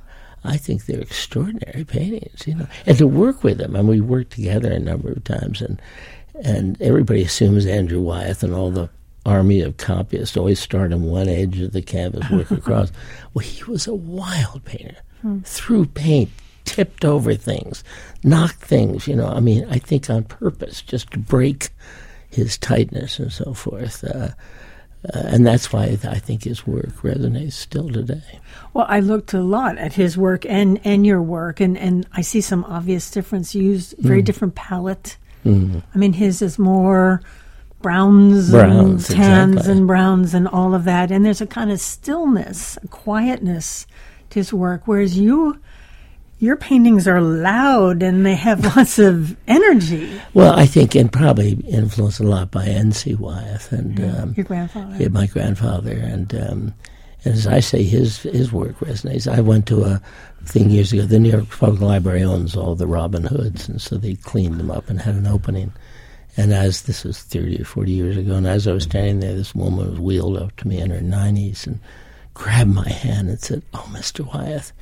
B: I think they're extraordinary paintings, you know. And to work with them, and we worked together a number of times, and and everybody assumes Andrew Wyeth and all the army of copyists always start on one edge of the canvas, work across. Well, he was a wild painter. Hmm. Threw paint, tipped over things, knocked things, you know. I mean, I think on purpose, just to break his tightness and so forth. Uh, uh, and that's why I think his work resonates still today.
A: Well, I looked a lot at his work and, and your work, and, and I see some obvious difference. You used very mm. different palette. Mm. I mean, his is more browns,
B: browns
A: and tans
B: exactly.
A: and browns and all of that. And there's a kind of stillness, a quietness to his work, whereas you... your paintings are loud and they have lots of energy.
B: Well, I think, and probably influenced a lot by N C Wyeth and
A: yeah,
B: um,
A: your grandfather.
B: Yeah, my grandfather, and um, as I say, his his work resonates. I went to a thing years ago. The New York Public Library owns all the Robin Hoods, and so they cleaned them up and had an opening. And as this was thirty or forty years ago, and as I was standing there, this woman was wheeled up to me in her nineties and grabbed my hand and said, "Oh, Mister Wyeth,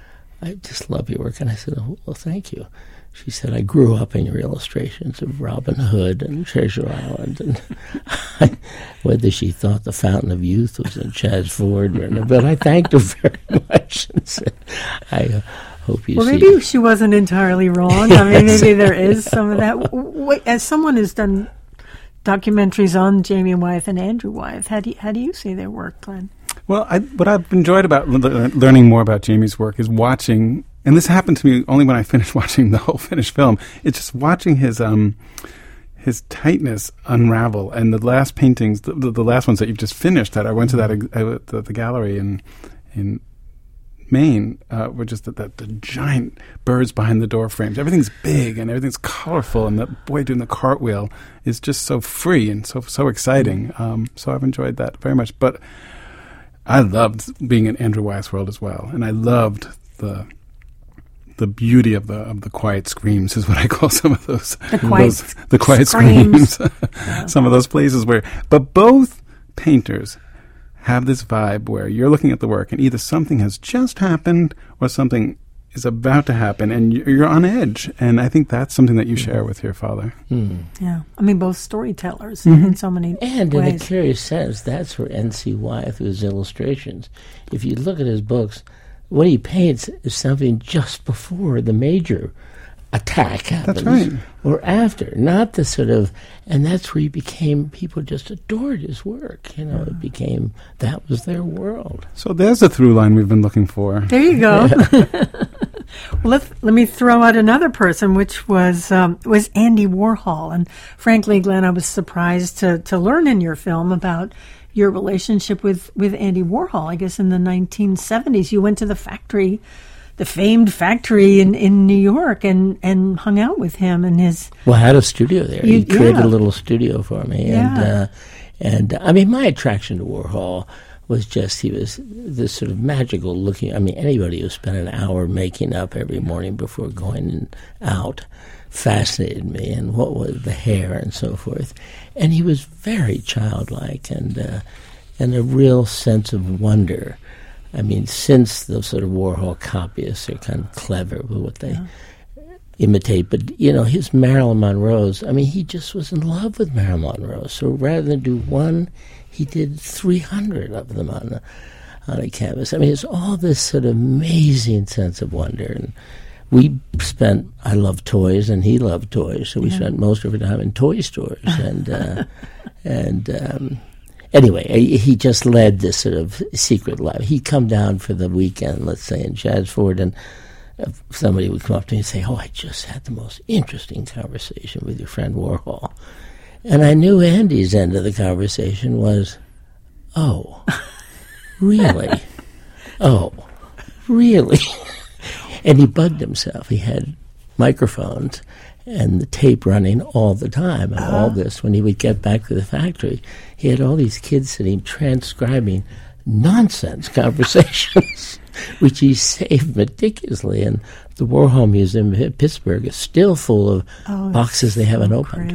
B: I just love your work." And I said, "Oh, well, thank you." She said, "I grew up in your illustrations of Robin Hood and Treasure Island." And I, whether she thought The Fountain of Youth was in Chas Ford or not, but I thanked her very much and said, I uh, hope you
A: well,
B: see...
A: Well, maybe she wasn't entirely wrong. I mean, maybe there is some of that. Wait, as someone who's done documentaries on Jamie Wyeth and Andrew Wyeth, how do you, how do you see their work, Glenn?
C: Well, I, what I've enjoyed about l- learning more about Jamie's work is watching, and this happened to me only when I finished watching the whole finished film. It's just watching his um, his tightness unravel. And the last paintings, the, the, the last ones that you've just finished, that I went to that uh, the, the gallery in in Maine, uh, were just the, the, the giant birds behind the door frames. Everything's big and everything's colorful, and the boy doing the cartwheel is just so free and so so exciting. Um, so I've enjoyed that very much, but. I loved being in Andrew Wyeth's world as well, and I loved the the beauty of the of the quiet screams, is what I call some of those.
A: The quiet,
C: those, the quiet
A: screams.
C: screams. Yeah. Some of those places where, but both painters have this vibe where you're looking at the work, and either something has just happened or something is about to happen, and you're on edge. And I think that's something that you mm-hmm. share with your father.
B: Mm.
A: Yeah, I mean, both storytellers
B: mm-hmm.
A: in so many
B: and
A: ways.
B: In a curious sense, that's where N C Wyeth, with his illustrations, if you look at his books, what he paints is something just before the major attack happens.
C: That's right.
B: Or after, not the sort of, and that's where he became, people just adored his work. You know, yeah. It became, that was their world.
C: So there's a through line we've been looking for.
A: There you go. Well, let let me throw out another person, which was um, was Andy Warhol. And frankly, Glenn, I was surprised to to learn in your film about your relationship with, with Andy Warhol. I guess in the nineteen seventies, you went to the factory, the famed factory in, in New York, and, and hung out with him and his...
B: Well, I had a studio there.
A: You,
B: he created
A: yeah.
B: a little studio for me.
A: Yeah.
B: And, uh, and I mean, my attraction to Warhol was just, he was this sort of magical looking, I mean, anybody who spent an hour making up every morning before going out fascinated me, and what was the hair and so forth. And he was very childlike, and uh, and a real sense of wonder. I mean, since the sort of Warhol copyists are kind of clever with what they yeah. imitate, but, you know, his Marilyn Monroe's, I mean, he just was in love with Marilyn Monroe. So rather than do one, he did three hundred of them on a, on a canvas. I mean, it's all this sort of amazing sense of wonder. And we spent, I love toys, and he loved toys, so we yeah. spent most of our time in toy stores. And, uh, and um, anyway, he just led this sort of secret life. He'd come down for the weekend, let's say, in Chas Ford, and somebody would come up to me and say, "Oh, I just had the most interesting conversation with your friend Warhol." And I knew Andy's end of the conversation was, "Oh, really? Oh, really?" And he bugged himself. He had microphones and the tape running all the time. And uh-huh. all this, when he would get back to the factory, he had all these kids sitting transcribing nonsense conversations, which he saved meticulously. And the Warhol Museum in Pittsburgh is still full of
A: oh,
B: boxes they haven't
A: so
B: opened.
A: Great.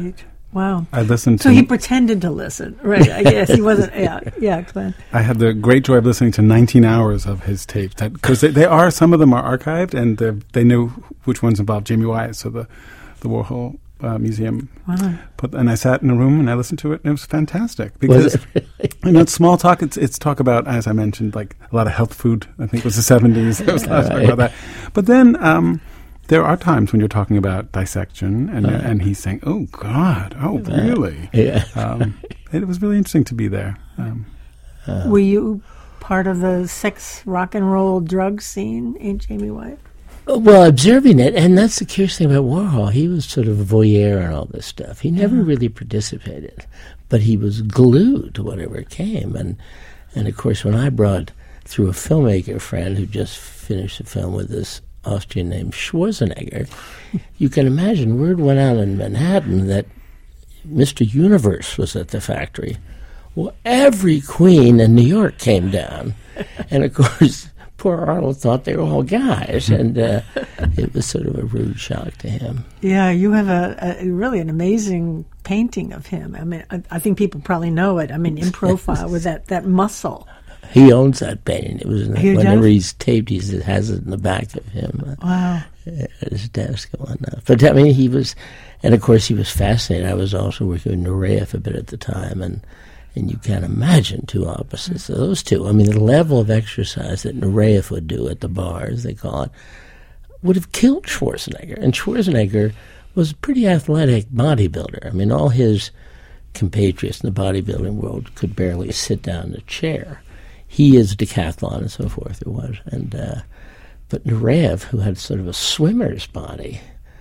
A: Wow.
C: I listened
A: so
C: to...
A: he pretended to listen, right? I guess he wasn't, yeah, yeah, Glenn.
C: I had the great joy of listening to nineteen hours of his tape, because they, they are, some of them are archived, and they knew which ones involved Jamie Wyatt, so the, the Warhol uh, Museum.
A: Wow.
C: Put, and I sat in a room and I listened to it, and it was fantastic. Because,
B: was it really?
C: you know, it's small talk, it's, it's talk about, as I mentioned, like a lot of health food. I think it was the seventies. There was a lot of talk about that. But then... Um, there are times when you're talking about dissection, and uh, and he's saying, "Oh God, oh uh, really?"
B: Yeah.
C: um, it was really interesting to be there. Um,
A: uh, Were you part of the sex, rock and roll, drug scene in Jamie Wyatt?
B: Well, observing it, and that's the curious thing about Warhol. He was sort of a voyeur and all this stuff. He never yeah. really participated, but he was glued to whatever came. And and of course, when I brought through a filmmaker friend who just finished a film with this Austrian named Schwarzenegger, you can imagine word went out in Manhattan that Mister Universe was at the factory. Well, every queen in New York came down. And, of course, poor Arnold thought they were all guys, and uh, it was sort of a rude shock to him.
A: Yeah, you have a, a really an amazing painting of him. I mean, I, I think people probably know it. I mean, in profile with that, that muscle.
B: He owns that painting. It was in
A: he
B: whenever
A: does?
B: he's taped, he has it in the back of him.
A: Wow.
B: At his desk and whatnot. But I mean, he was, and of course, he was fascinated. I was also working with Nureyev a bit at the time, and and you can't imagine two opposites of those two. I mean, the level of exercise that Nureyev would do at the bar, as they call it, would have killed Schwarzenegger. And Schwarzenegger was a pretty athletic bodybuilder. I mean, all his compatriots in the bodybuilding world could barely sit down in a chair. He is decathlon and so forth, it was. And uh, but Nureyev, who had sort of a swimmer's body,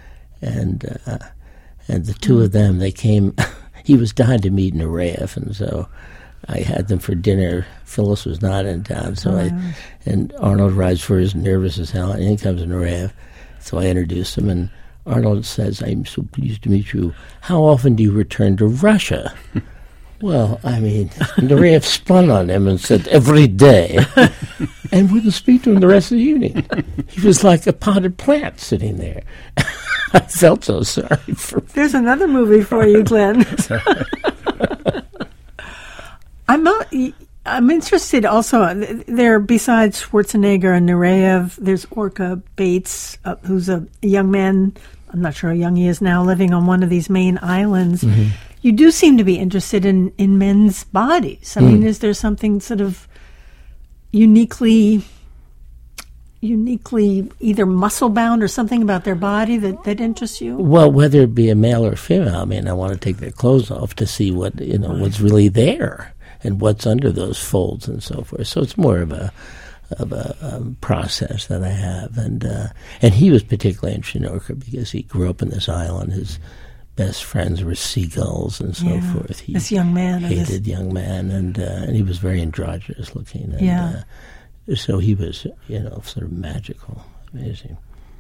B: and uh, and the two of them, they came, he was dying to meet Nureyev, and so I had them for dinner. Phyllis was not in town, so oh, I, gosh. And Arnold arrives first, nervous as hell, and in comes Nureyev. So I introduced him, and Arnold says, "I'm so pleased to meet you. How often do you return to Russia?" Well, I mean, Nureyev spun on him and said, "Every day," and wouldn't speak to him the rest of the evening. He was like a potted plant sitting there. I felt so sorry for him.
A: There's another movie for you, Glenn. I'm not, I'm interested also, there, besides Schwarzenegger and Nureyev, there's Orca Bates, uh, who's a young man, I'm not sure how young he is now, living on one of these main islands. Mm-hmm. You do seem to be interested in, in men's bodies. I mm. mean, is there something sort of uniquely, uniquely either muscle-bound or something about their body that, that interests you?
B: Well, whether it be a male or female, I mean, I want to take their clothes off to see what, you know, right. what's really there and what's under those folds and so forth. So it's more of a of a um, process that I have. And uh, and he was particularly interested in Orca because he grew up in this island. His best friends were seagulls and so
A: yeah.
B: forth. He
A: this young man.
B: hated
A: this...
B: young man, and uh, and he was very androgynous looking. And,
A: yeah.
B: Uh, so he was, you know, sort of magical, amazing.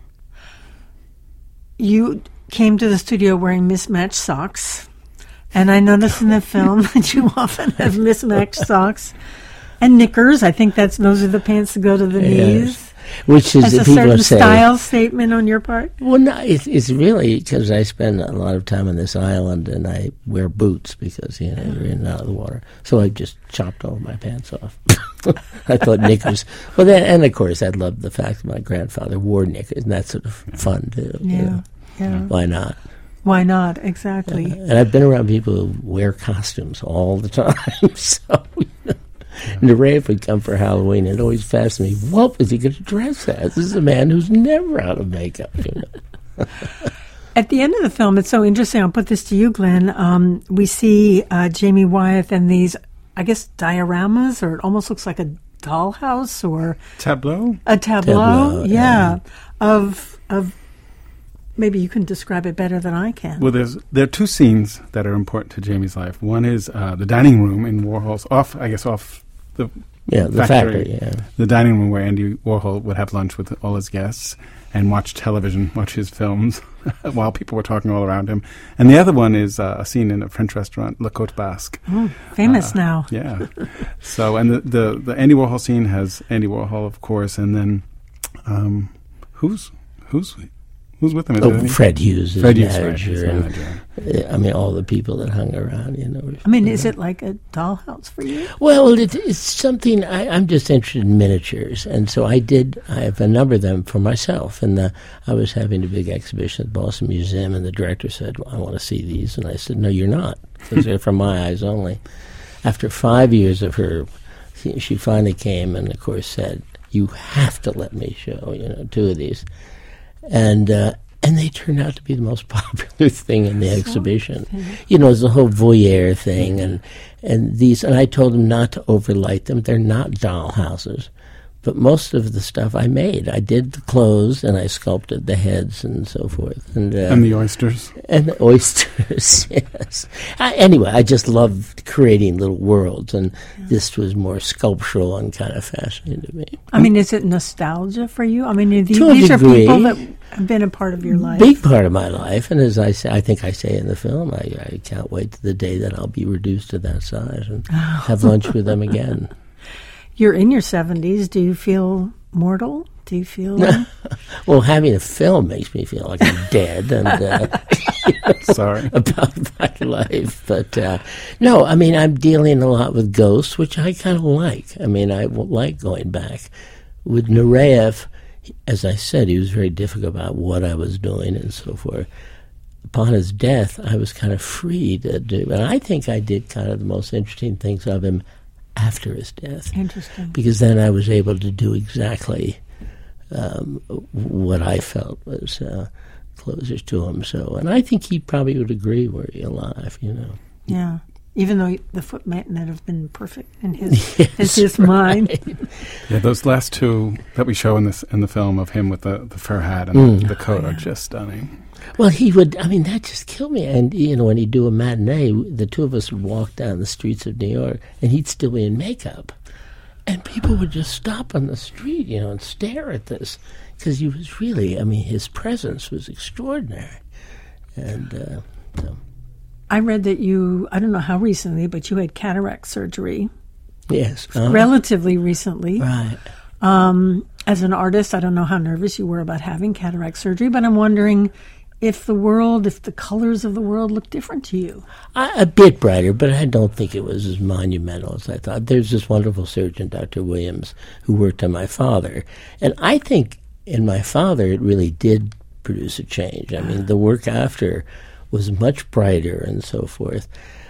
A: You came to the studio wearing mismatched socks, and I noticed in the film that you often have mismatched socks and knickers. I think that's those are the pants that go to the
B: yes.
A: knees.
B: Which is
A: As a
B: people
A: certain
B: say,
A: style statement on your part?
B: Well, no, it's, it's really because I spend a lot of time on this island and I wear boots because, you know, you're in and out of the water. So I just chopped all my pants off. I thought knickers. Well, then, and of course, I loved the fact that my grandfather wore knickers, and that's sort of fun too.
A: Yeah,
B: you know?
A: yeah.
B: Why not?
A: Why not? Exactly.
B: Uh, and I've been around people who wear costumes all the time. So, you know. Nureyev would come for Halloween and it always fascinated me. What was he going to dress as? This is a man who's never out of makeup. You know?
A: At the end of the film, it's so interesting. I'll put this to you, Glenn. Um, we see uh, Jamie Wyatt and these, I guess, dioramas, or it almost looks like a dollhouse or
C: tableau.
A: A tableau,
B: tableau
A: yeah,
B: yeah,
A: of of. Maybe you can describe it better than I can.
C: Well, there's there are two scenes that are important to Jamie's life. One is uh, the dining room in Warhol's off, I guess, off the
B: yeah the
C: factory.
B: factory yeah.
C: The dining room where Andy Warhol would have lunch with all his guests and watch television, watch his films while people were talking all around him. And the other one is uh, a scene in a French restaurant, Le Côte Basque.
A: Oh, famous
C: uh,
A: now.
C: Yeah. So, and the, the the Andy Warhol scene has Andy Warhol, of course, and then um, who's who's. Who's Who's with him? Is
B: Oh,
C: it any-
B: Fred Hughes, his
C: Fred Hughes, right,
B: manager,
C: his
B: and,
C: manager.
B: uh, I mean, all the people that hung around, you know.
A: I mean, is it like a dollhouse for you?
B: Well, it, it's something, I, I'm just interested in miniatures, and so I did, I have a number of them for myself, and the, I was having a big exhibition at the Boston Museum, and the director said, well, I want to see these, and I said, no, you're not, because they're from my eyes only. After five years of her, she, she finally came and, of course, said, you have to let me show, you know, two of these. And uh, and they turned out to be the most popular thing in the so, exhibition. Okay. You know, it's the whole voyeur thing, and and these. And I told them not to overlight them. They're not doll houses, but most of the stuff I made, I did the clothes and I sculpted the heads and so forth, and uh,
C: and the oysters,
B: and the oysters. Yes. I, anyway, I just loved creating little worlds, and yeah. this was more sculptural and kind of fascinating to me.
A: I mean, is it nostalgia for you? I mean, these,
B: to
A: these
B: a
A: are
B: degree,
A: people that have been a part of your life.
B: Big part of my life, and as I say, I think I say in the film, I, I can't wait to the day that I'll be reduced to that size and oh. have lunch with them again.
A: You're in your seventies. Do you feel mortal? Do you feel...
B: Well, having a film makes me feel like I'm dead and uh, you know,
C: sorry
B: about my life. But uh, no, I mean, I'm dealing a lot with ghosts, which I kind of like. I mean, I like going back. With Nureyev, as I said, he was very difficult about what I was doing and so forth. Upon his death, I was kind of free to do... And I think I did kind of the most interesting things of him after his death.
A: Interesting.
B: Because then I was able to do exactly um, what I felt was uh, closest to him. So, and I think he probably would agree were he alive, you know.
A: Yeah. Even though the foot might not have been perfect in his,
B: yes,
A: in his
B: right.
A: mind.
C: Yeah, those last two that we show in this in the film of him with the, the fur hat and
B: Mm.
C: the, the coat
A: Oh,
C: are
A: yeah.
C: just stunning.
B: Well, he would, I mean, that just killed me. And, you know, when he'd do a matinee, the two of us would walk down the streets of New York, and he'd still be in makeup. And people would just stop on the street, you know, and stare at this. Because he was really, I mean, his presence was extraordinary. And uh, so...
A: I read that you, I don't know how recently, but you had cataract surgery.
B: Yes. Uh-huh.
A: Relatively recently.
B: Right.
A: Um, as an artist, I don't know how nervous you were about having cataract surgery, but I'm wondering if the world, if the colors of the world look different to you.
B: I, a bit brighter, but I don't think it was as monumental as I thought. There's this wonderful surgeon, Doctor Williams, who worked on my father. And I think in my father it really did produce a change. I mean, the work after was much brighter and so forth.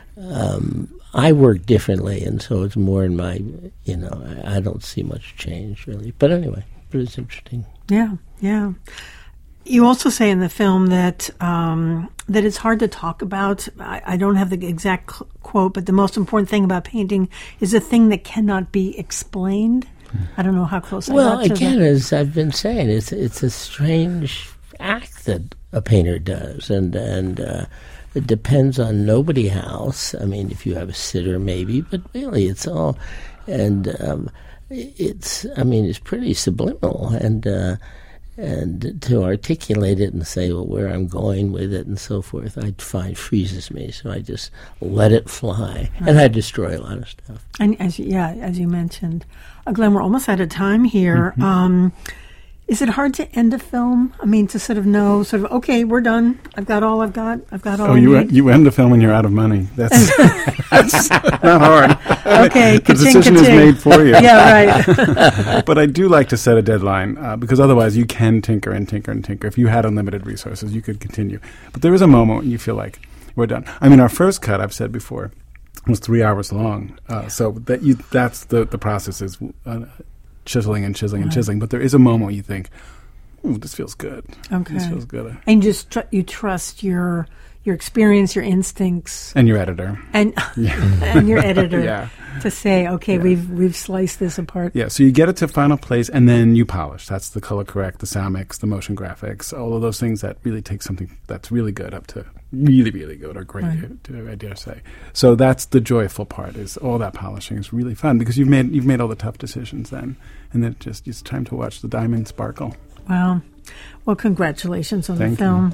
B: Um, I work differently, and so it's more in my, you know, I, I don't see much change, really. But anyway, it was interesting.
A: Yeah, yeah. You also say in the film that um, that it's hard to talk about. I, I don't have the exact cl- quote, but the most important thing about painting is a thing that cannot be explained. I don't know how close
B: well,
A: I got to
B: again,
A: that.
B: as I've been saying, it's it's a strange act that a painter does, and and uh, it depends on nobody else. I mean, if you have a sitter, maybe, but really, it's all, and um, it's. I mean, it's pretty subliminal, and uh, and to articulate it and say, well, where I'm going with it and so forth, I find freezes me. So I just let it fly, right. And I destroy a lot of stuff.
A: And as you, yeah, as you mentioned, uh, Glenn, we're almost out of time here. Mm-hmm. Um, Is it hard to end a film? I mean, to sort of know, sort of, okay, we're done. I've got all I've got. I've got all
C: oh,
A: I
C: you
A: need.
C: you end the film when you're out of money. That's, that's not hard.
A: Okay,
C: the
A: ka-ching,
C: decision
A: ka-ching.
C: is made for you.
A: Yeah, right.
C: But I do like to set a deadline uh, because otherwise you can tinker and tinker and tinker. If you had unlimited resources, you could continue. But there is a moment when you feel like we're done. I mean, our first cut, I've said before, was three hours long. Uh, so that you that's the the process is. Uh, chiseling and chiseling and chiseling, but there is a moment where you think, ooh, this feels good.
A: Okay.
C: This feels good.
A: And you just tr- you trust your your experience, your instincts.
C: And your editor.
A: And
C: yeah.
A: and your editor
C: yeah.
A: to say, okay,
C: yeah.
A: we've we've sliced this apart.
C: Yeah, so you get it to final place, and then you polish. That's the color correct, the sound mix, the motion graphics, all of those things that really take something that's really good up to really, really good or great,
A: right.
C: to, I dare say. So that's the joyful part, is all that polishing is really fun because you've made you've made all the tough decisions then, and then it just it's time to watch the diamond sparkle.
A: Wow. Well, congratulations on
C: Thank
A: the film.
C: You.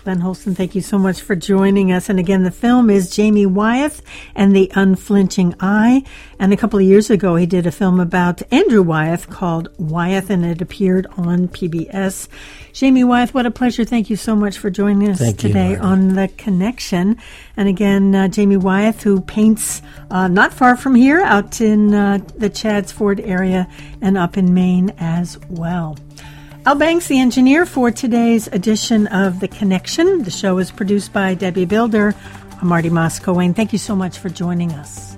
A: Glenn Holston, thank you so much for joining us. And again, the film is Jamie Wyeth and the Unflinching Eye. And a couple of years ago, he did a film about Andrew Wyeth called Wyeth, and it appeared on P B S. Jamie Wyeth, what a pleasure. Thank you so much for joining us
B: thank
A: today
B: you,
A: on The Connection. And again, uh, Jamie Wyeth, who paints uh, not far from here, out in uh, the Chadds Ford area and up in Maine as well. Al Banks, the engineer for today's edition of The Connection. The show is produced by Debbie Builder. I'm Marty Moscow. Wayne, thank you so much for joining us.